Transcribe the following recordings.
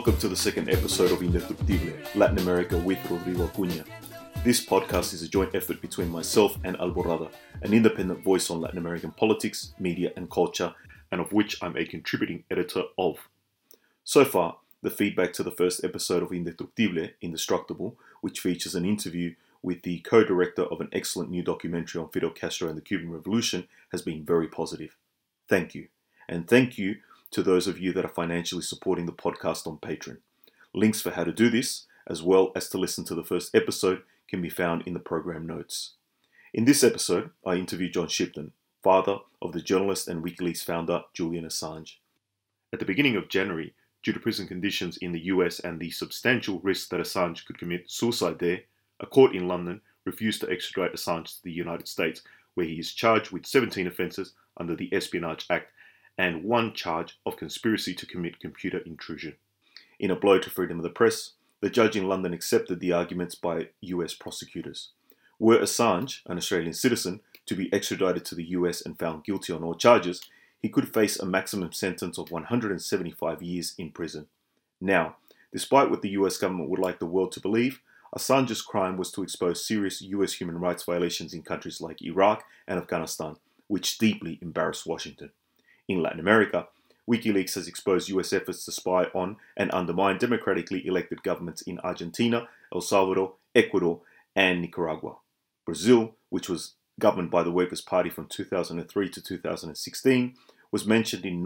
Welcome to the second episode of Indestructible, Latin America with Rodrigo Acuña. This podcast is a joint effort between myself and Alborada, an independent voice on Latin American politics, media and culture, and of which I'm a contributing editor of. So far, the feedback to the first episode of Indestructible, Indestructible, which features an interview with the co-director of an excellent new documentary on Fidel Castro and the Cuban Revolution, has been very positive. Thank you. And thank you to those of you that are financially supporting the podcast on Patreon. Links for how to do this, as well as to listen to the first episode, can be found in the program notes. In this episode, I interview John Shipton, father of the journalist and WikiLeaks founder Julian Assange. At the beginning of January, due to prison conditions in the US and the substantial risk that Assange could commit suicide there, a court in London refused to extradite Assange to the United States, where he is charged with 17 offences under the Espionage Act and one charge of conspiracy to commit computer intrusion. In a blow to freedom of the press, the judge in London accepted the arguments by US prosecutors. Were Assange, an Australian citizen, to be extradited to the US and found guilty on all charges, he could face a maximum sentence of 175 years in prison. Now, despite what the US government would like the world to believe, Assange's crime was to expose serious US human rights violations in countries like Iraq and Afghanistan, which deeply embarrassed Washington. In Latin America, WikiLeaks has exposed US efforts to spy on and undermine democratically elected governments in Argentina, El Salvador, Ecuador, and Nicaragua. Brazil, which was governed by the Workers' Party from 2003 to 2016, was mentioned in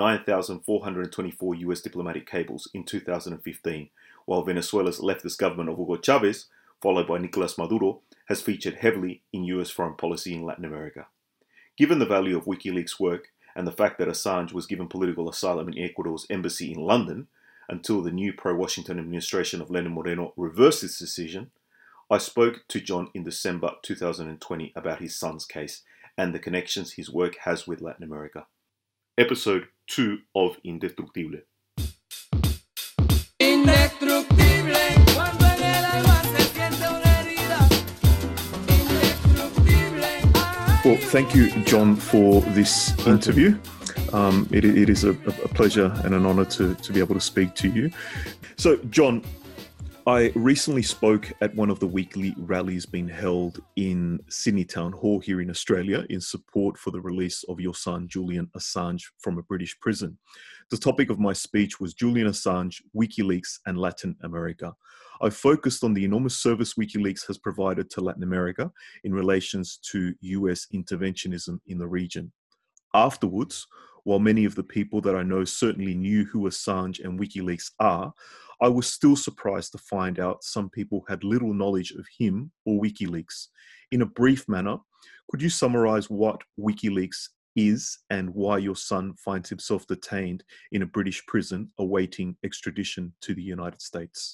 9,424 US diplomatic cables in 2015, while Venezuela's leftist government of Hugo Chavez, followed by Nicolas Maduro, has featured heavily in US foreign policy in Latin America. Given the value of WikiLeaks' work, and the fact that Assange was given political asylum in Ecuador's embassy in London until the new pro-Washington administration of Lenin Moreno reversed its decision, I spoke to John in December 2020 about his son's case and the connections his work has with Latin America. Episode 2 of Indestructible. Well, thank you, John, for this interview. It is a pleasure and an honour to be able to speak to you. So, John, I recently spoke at one of the weekly rallies being held in Sydney Town Hall here in Australia in support for the release of your son, Julian Assange, from a British prison. The topic of my speech was Julian Assange, WikiLeaks and Latin America. I focused on the enormous service WikiLeaks has provided to Latin America in relations to US interventionism in the region. Afterwards, while many of the people that I know certainly knew who Assange and WikiLeaks are, I was still surprised to find out some people had little knowledge of him or WikiLeaks. In a brief manner, could you summarize what WikiLeaks is and why your son finds himself detained in a British prison awaiting extradition to the United States?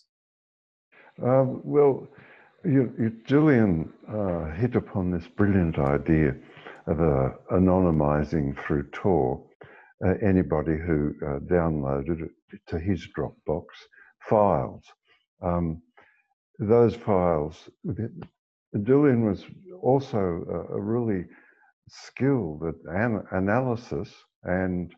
Julian hit upon this brilliant idea of anonymizing through Tor anybody who downloaded to his Dropbox files. Those files, Julian was also a really skilled at analysis and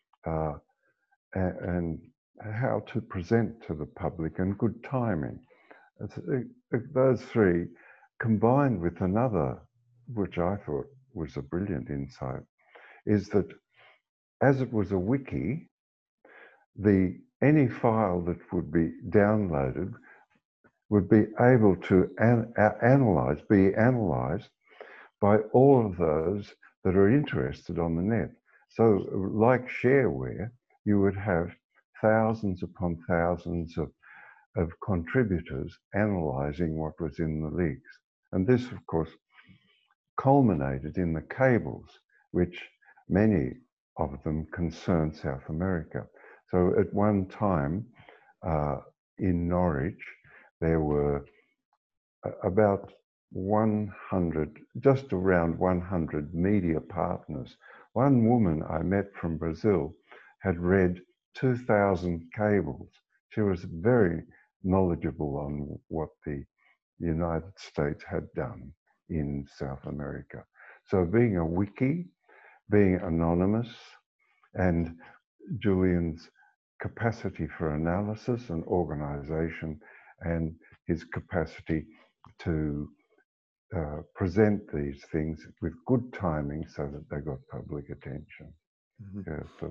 how to present to the public and good timing. Those three, combined with another, which I thought was a brilliant insight, is that as it was a wiki, any file that would be downloaded would be able to be analysed by all of those that are interested on the net. So, like shareware, you would have thousands upon thousands of contributors analysing what was in the leaks. And this, of course, culminated in the cables, which many of them concern South America. So at one time in Norwich, there were about 100, just around 100 media partners. One woman I met from Brazil had read 2,000 cables. She was very knowledgeable on what the United States had done in South America. So being a wiki, being anonymous, and Julian's capacity for analysis and organization, and his capacity to present these things with good timing so that they got public attention. Mm-hmm. Yeah, so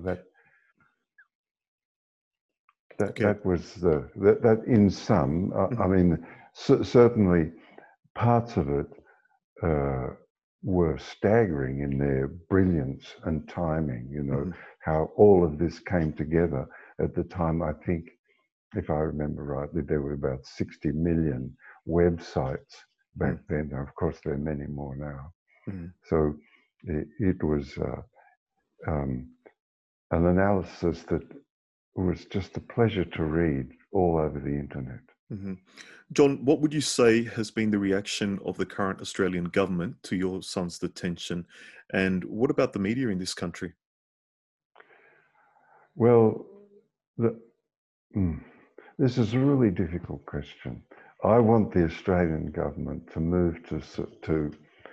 Okay. that was that in sum. Mm-hmm. I mean, certainly parts of it were staggering in their brilliance and timing. You know, how all of this came together at the time. I think, if I remember rightly, there were about 60 million websites back then. Of course, there are many more now. So it was an analysis that was just a pleasure to read all over the internet. John, what would you say has been the reaction of the current Australian government to your son's detention? And what about the media in this country? Well, this is a really difficult question. I want the Australian government to move to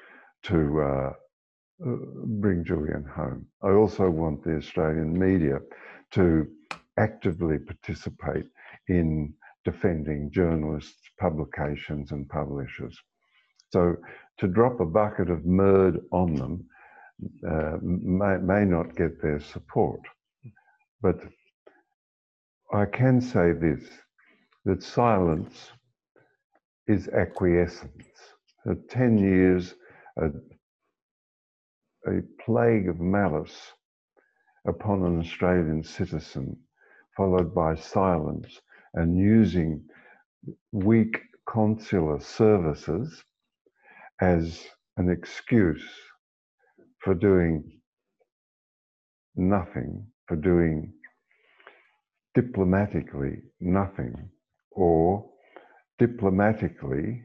bring Julian home. I also want the Australian media to actively participate in defending journalists, publications and publishers. So to drop a bucket of mud on them may not get their support. But I can say this, that silence is acquiescence. 10 years, a plague of malice upon an Australian citizen, followed by silence, and using weak consular services as an excuse for doing nothing, for doing diplomatically nothing, or diplomatically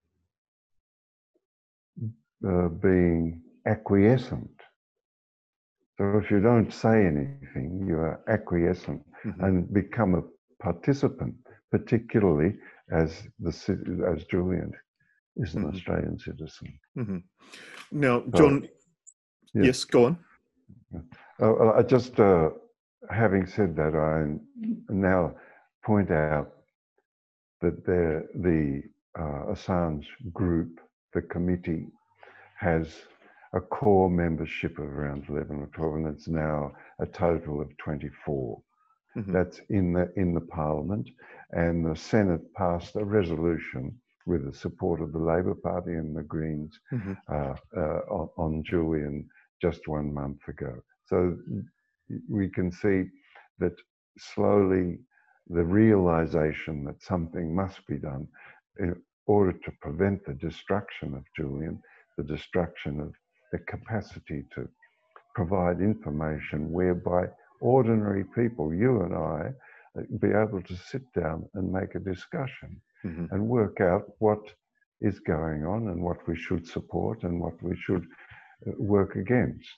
being acquiescent. So if you don't say anything, you are acquiescent and become a participant, particularly as Julian is an Australian citizen. Now, John, yes, go on. I just, having said that, I now point out that the Assange group, the committee, has a core membership of around 11 or 12, and it's now a total of 24. That's in the Parliament, and the Senate passed a resolution with the support of the Labor Party and the Greens on Julian just 1 month ago. So we can see that slowly the realization that something must be done in order to prevent the destruction of Julian, the destruction of the capacity to provide information whereby ordinary people, you and I, be able to sit down and make a discussion and work out what is going on and what we should support and what we should work against.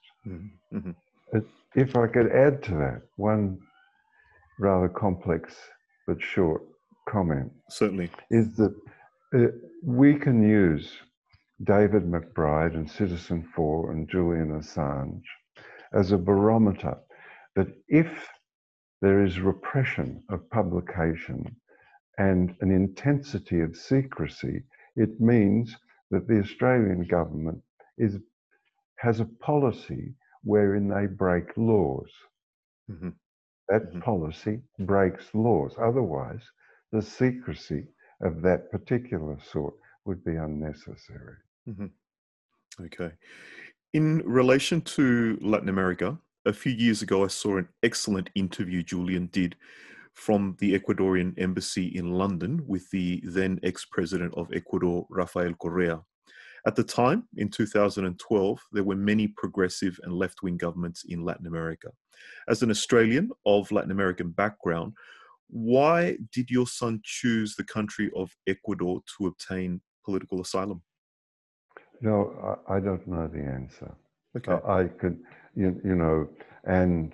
If I could add to that one rather complex but short comment. Certainly. Is that we can use David McBride and Citizen4 and Julian Assange as a barometer that if there is repression of publication and an intensity of secrecy, it means that the Australian government has a policy wherein they break laws. That policy breaks laws. Otherwise, the secrecy of that particular sort would be unnecessary. Okay. In relation to Latin America, a few years ago, I saw an excellent interview Julian did from the Ecuadorian embassy in London with the then ex-president of Ecuador, Rafael Correa. At the time, in 2012, there were many progressive and left-wing governments in Latin America. As an Australian of Latin American background, why did your son choose the country of Ecuador to obtain political asylum? No, I don't know the answer. Okay. I could, you know, and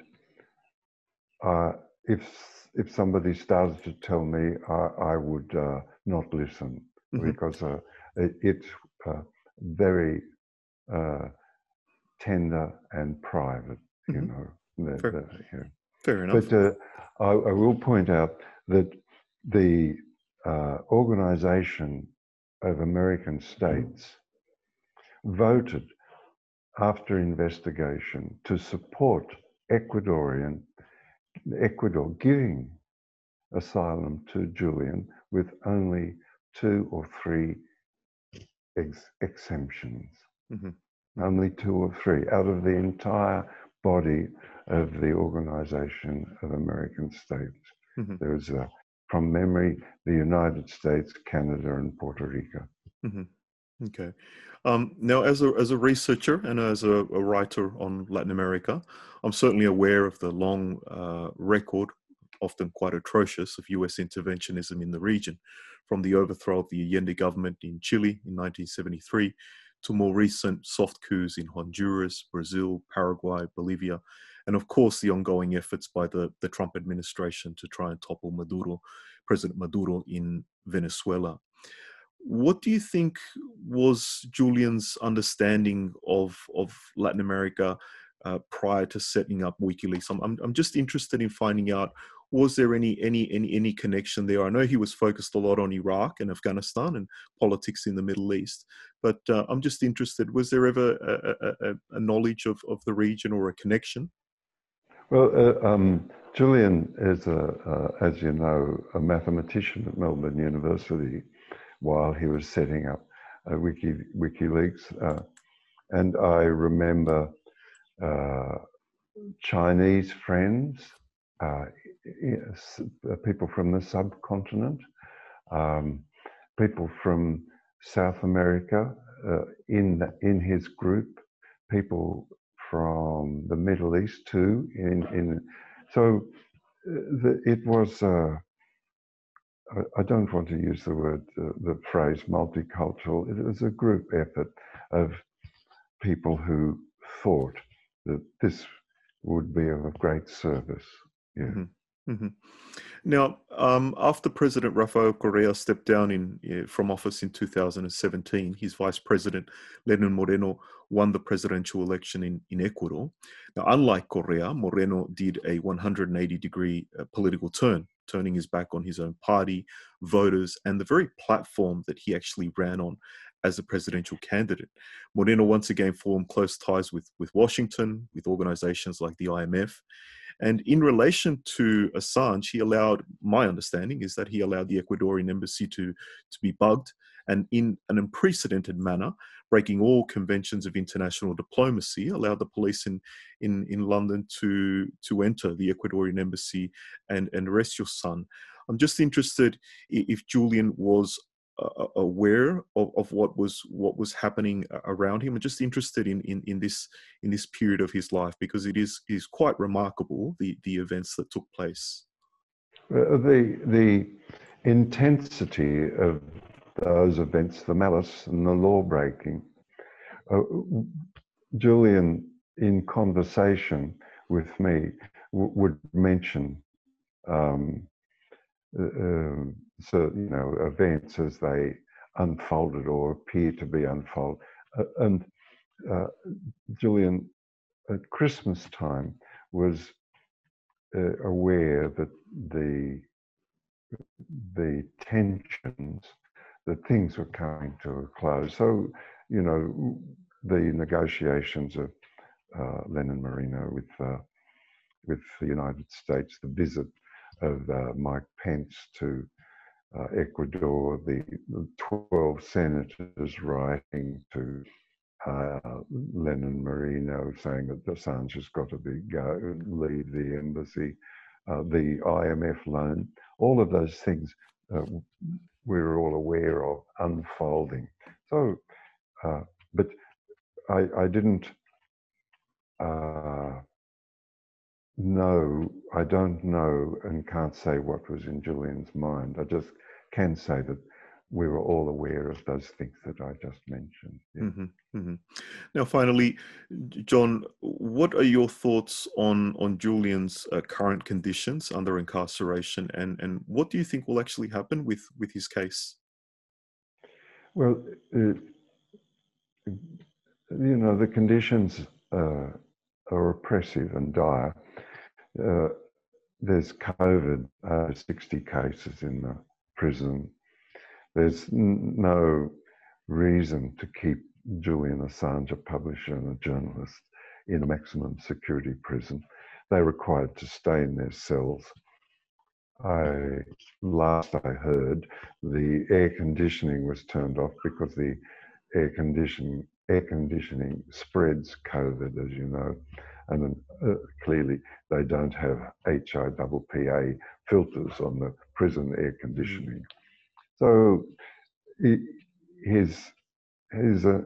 if somebody started to tell me, I would not listen because it's very tender and private, you know. Fair enough. But I will point out that the Organization of American States voted after investigation to support Ecuador giving asylum to Julian with only 2 or 3 exemptions. Mm-hmm. Only 2 or 3 out of the entire body of the Organization of American States. Mm-hmm. There was, from memory, the United States, Canada, and Puerto Rico. Mm-hmm. Okay. Now, as a researcher and as a writer on Latin America, I'm certainly aware of the long record, often quite atrocious, of US interventionism in the region, from the overthrow of the Allende government in Chile in 1973 to more recent soft coups in Honduras, Brazil, Paraguay, Bolivia, and of course the ongoing efforts by the Trump administration to try and topple President Maduro in Venezuela. What do you think was Julian's understanding of Latin America prior to setting up WikiLeaks? I'm just interested in finding out, was there any connection there? I know he was focused a lot on Iraq and Afghanistan and politics in the Middle East, but I'm just interested, was there ever a knowledge of the region or a connection? Well, Julian is, as you know, a mathematician at Melbourne University while he was setting up WikiLeaks. And I remember Chinese friends, people from the subcontinent, people from South America in his group, people from the Middle East too. It was. I don't want to use the phrase multicultural. It was a group effort of people who thought that this would be of great service. Yeah. Mm-hmm. Mm-hmm. Now, after President Rafael Correa stepped down from office in 2017, his vice president, Lenin Moreno, won the presidential election in Ecuador. Now, unlike Correa, Moreno did a 180-degree political turn, turning his back on his own party, voters, and the very platform that he actually ran on as a presidential candidate. Moreno once again formed close ties with Washington, with organizations like the IMF. And in relation to Assange, my understanding is that he allowed the Ecuadorian embassy to be bugged, and in an unprecedented manner, breaking all conventions of international diplomacy, allowed the police in London to enter the Ecuadorian embassy and arrest your son. I'm just interested if Julian was aware of what was happening around him. I'm just interested in this period of his life, because it is quite remarkable, the events that took place. The intensity of those events, the malice and the law breaking. Julian, in conversation with me, would mention events as they unfolded or appear to be unfolded. And Julian, at Christmas time, was aware that the tensions, that things were coming to a close. So, the negotiations of Lenin Moreno with the United States, the visit of Mike Pence to Ecuador, the 12 senators writing to Lenin Moreno saying that Assange has got to leave the embassy, the IMF loan, all of those things we were all aware of unfolding. So, but I didn't I don't know and can't say what was in Julian's mind. I just can say that we were all aware of those things that I just mentioned. Yeah. Mm-hmm, mm-hmm. Now, finally, John, what are your thoughts on Julian's current conditions under incarceration, and what do you think will actually happen with his case? Well, the conditions are oppressive and dire. there's COVID, 60 cases in the prison. There's no reason to keep Julian Assange, a publisher and a journalist, in a maximum security prison. They're required to stay in their cells. Last I heard, the air conditioning was turned off because the air conditioning spreads COVID, as you know, and clearly they don't have HIPPA filters on the prison air conditioning. So he's a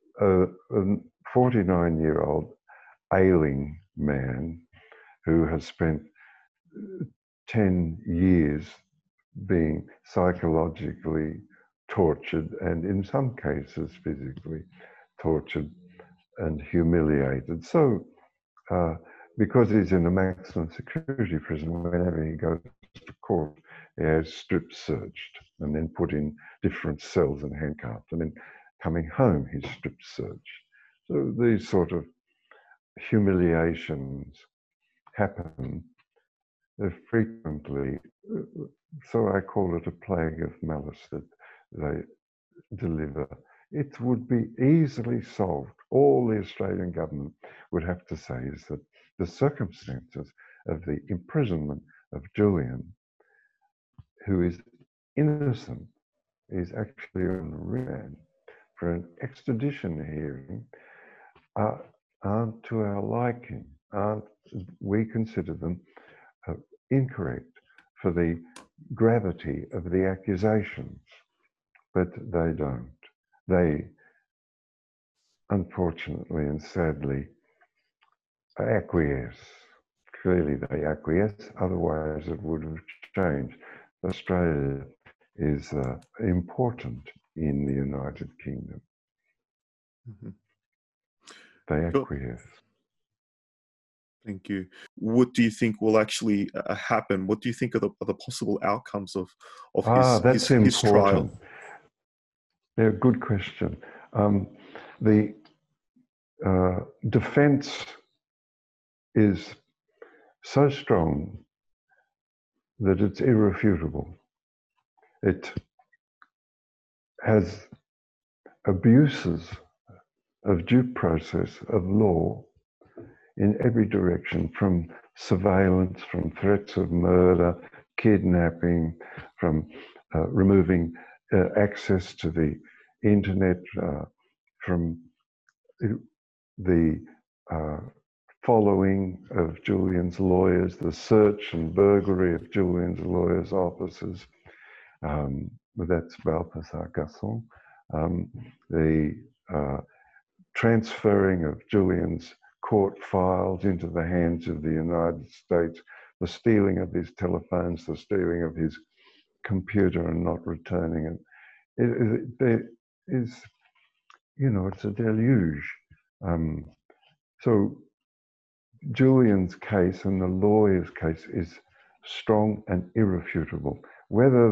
49-year-old ailing man who has spent 10 years being psychologically tortured and in some cases physically tortured and humiliated. So because he's in a maximum security prison, whenever he goes to court, he is strip searched and then put in different cells and handcuffed, and then coming home he's strip searched. So these sort of humiliations happen frequently. So I call it a plague of malice that they deliver. It would be easily solved. All the Australian government would have to say is that the circumstances of the imprisonment of Julian, who is innocent, is actually on remand for an extradition hearing, aren't to our liking. We consider them incorrect for the gravity of the accusations, but they don't. They, unfortunately and sadly, acquiesce. Clearly they acquiesce, otherwise it would have changed. Australia is important in the United Kingdom. Mm-hmm. They acquiesce. Thank you. What do you think will actually happen? What do you think are the possible outcomes of his trial? Yeah, good question. The defence is so strong that it's irrefutable. It has abuses of due process of law in every direction, from surveillance, from threats of murder, kidnapping, from removing access to the internet, from the following of Julian's lawyers, the search and burglary of Julian's lawyers' offices. That's Balthazar Gasson. The transferring of Julian's court files into the hands of the United States, the stealing of his telephones, the stealing of his computer and not returning it. There is, it's a deluge. So Julian's case and the lawyer's case is strong and irrefutable. Whether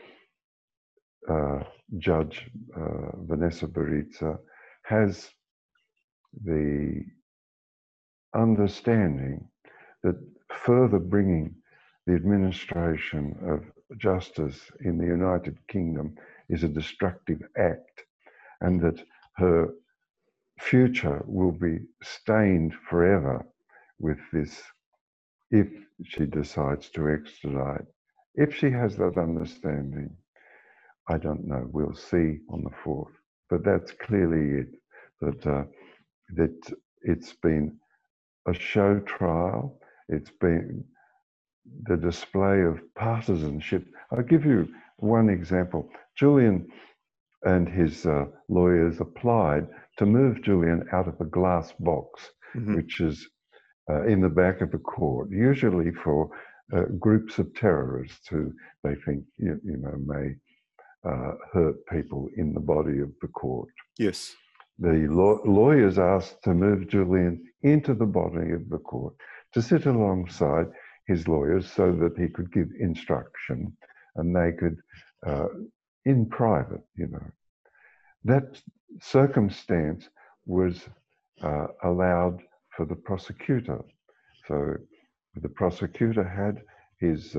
the judge, Vanessa Bariza, has the understanding that further bringing the administration of justice in the United Kingdom is a destructive act, and that her future will be stained forever with this if she decides to extradite. If she has that understanding, I don't know, we'll see on the 4th. But that's clearly it, that it's been a show trial. It's been the display of partisanship. I'll give you one example. Julian and his lawyers applied to move Julian out of a glass box, which is in the back of the court, usually for groups of terrorists who they think may hurt people in the body of the court. Yes. The lawyers asked to move Julian into the body of the court to sit alongside his lawyers so that he could give instruction and they could, in private, That circumstance was allowed for the prosecutor. So The prosecutor had his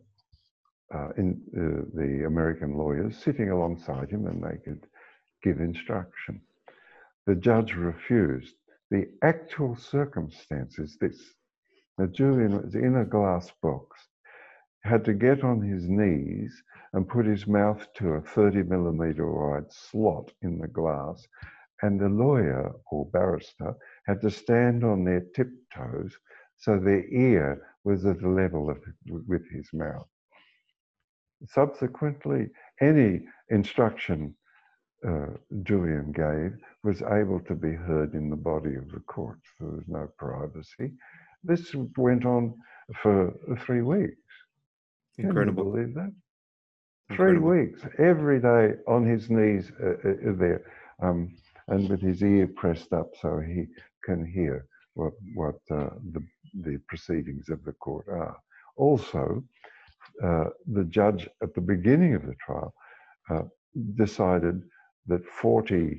the American lawyers sitting alongside him, and they could give instruction. The judge refused. The actual circumstance is this: Julian was in a glass box, had to get on his knees and put his mouth to a 30mm wide slot in the glass, and the lawyer or barrister had to stand on their tiptoes so their ear was at a level with his mouth. Subsequently, any instruction Julian gave was able to be heard in the body of the court. There was no privacy. This went on for 3 weeks. Incredible. Can you believe that? Incredible. 3 weeks, every day on his knees there, and with his ear pressed up so he can hear what the proceedings of the court are. Also, the judge at the beginning of the trial decided that 40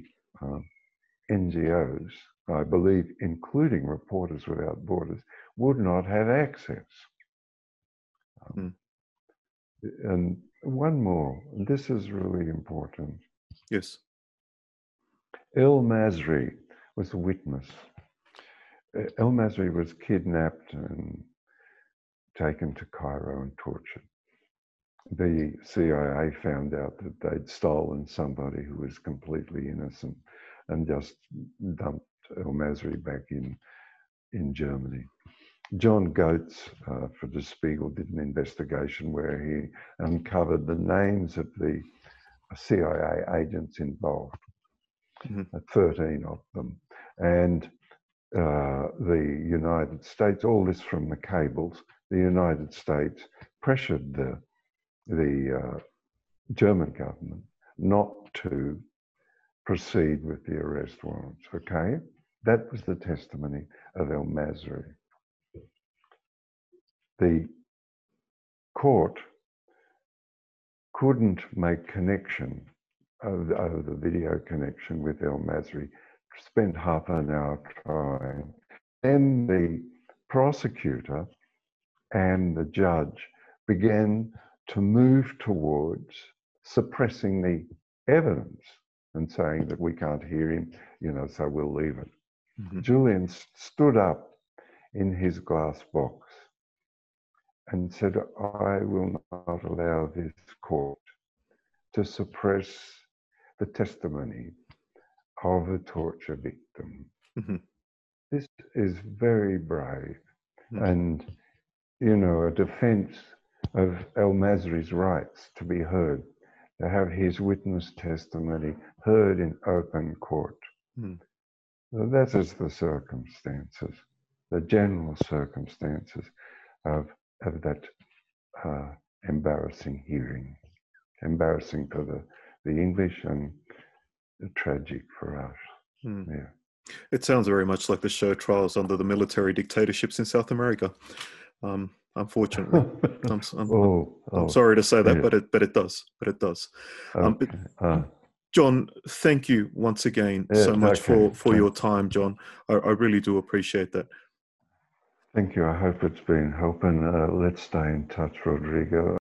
NGOs, I believe including Reporters Without Borders, would not have access. And one more, this is really important. Yes. El Masri was a witness. El Masri was kidnapped and taken to Cairo and tortured. The CIA found out that they'd stolen somebody who was completely innocent and just dumped El Masri back in Germany. John Goetz for Der Spiegel did an investigation where he uncovered the names of the CIA agents involved, 13 of them. And the United States, all this from the cables, the United States pressured the German government not to proceed with the arrest warrants, okay? That was the testimony of El Masri. The court couldn't make connection over the video connection with El Masri, spent half an hour trying. Then the prosecutor and the judge began to move towards suppressing the evidence and saying that we can't hear him, so we'll leave it. Julian stood up in his glass box and said, I will not allow this court to suppress the testimony of a torture victim. This is very brave. And, a defense of El Masri's rights to be heard, to have his witness testimony heard in open court. So that is the circumstances, the general circumstances of that embarrassing hearing. Embarrassing for the English and tragic for us. Yeah. It sounds very much like the show trials under the military dictatorships in South America. Unfortunately, I'm sorry to say that, yeah. but it does. Okay. John, thank you once again so much for your time, John. I really do appreciate that. Thank you. I hope it's been helping. Let's stay in touch, Rodrigo.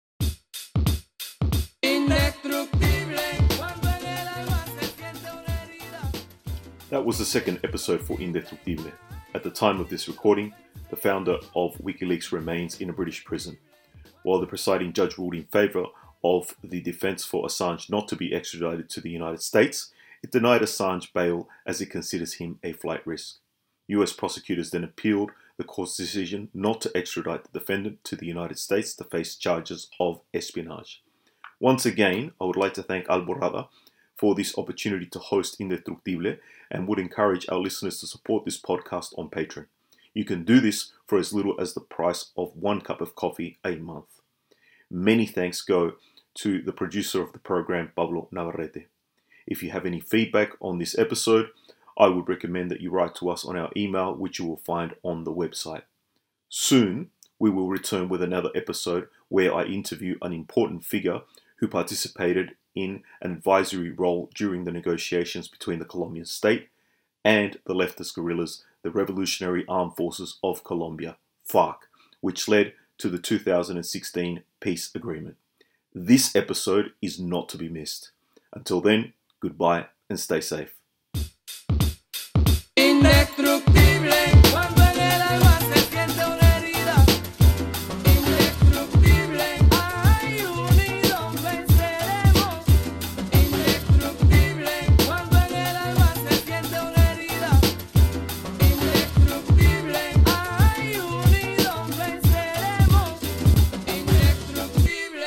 That was the second episode for Indestructible. At the time of this recording, the founder of WikiLeaks remains in a British prison. While the presiding judge ruled in favour of the defence for Assange not to be extradited to the United States, it denied Assange bail as it considers him a flight risk. US prosecutors then appealed the court's decision not to extradite the defendant to the United States to face charges of espionage. Once again, I would like to thank Alborada for this opportunity to host Indestructible and would encourage our listeners to support this podcast on Patreon. You can do this for as little as the price of 1 cup of coffee a month. Many thanks go to the producer of the program, Pablo Navarrete. If you have any feedback on this episode, I would recommend that you write to us on our email, which you will find on the website. Soon, we will return with another episode where I interview an important figure who participated in an advisory role during the negotiations between the Colombian state and the leftist guerrillas, the Revolutionary Armed Forces of Colombia, FARC, which led to the 2016 peace agreement. This episode is not to be missed. Until then, goodbye and stay safe. Indestructible, cuando en el alma se siente una herida. Indestructible, ay, unidos venceremos. Indestructible, cuando en el alma se siente una herida. Indestructible, ay, unidos venceremos. Indestructible.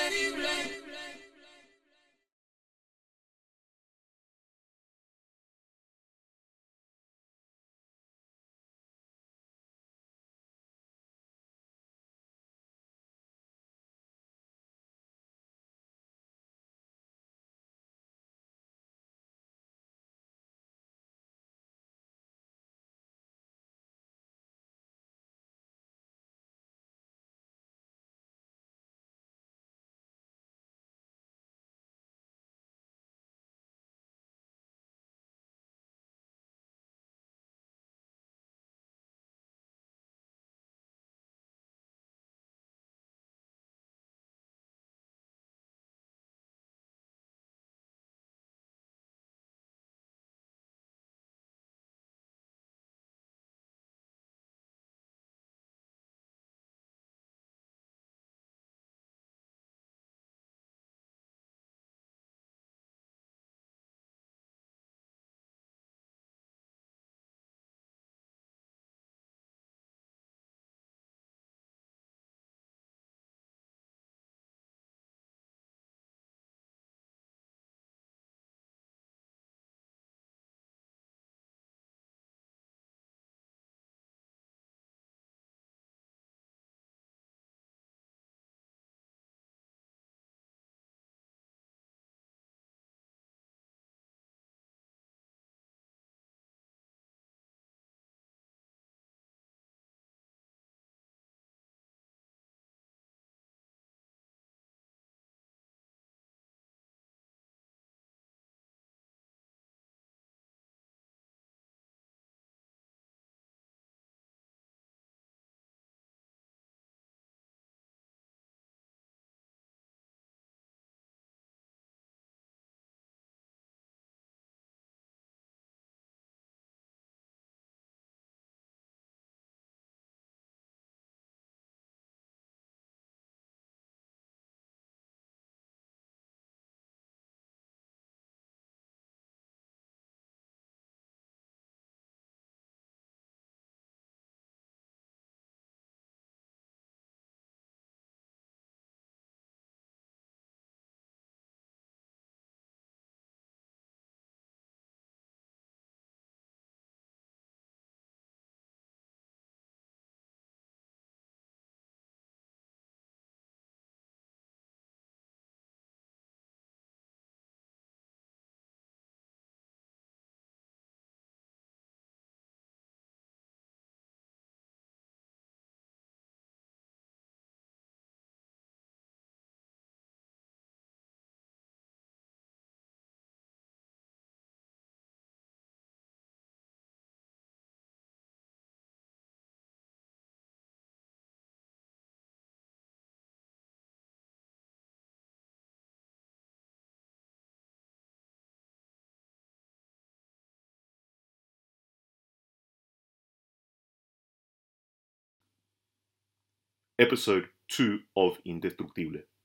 Episode 2 of Indestructible.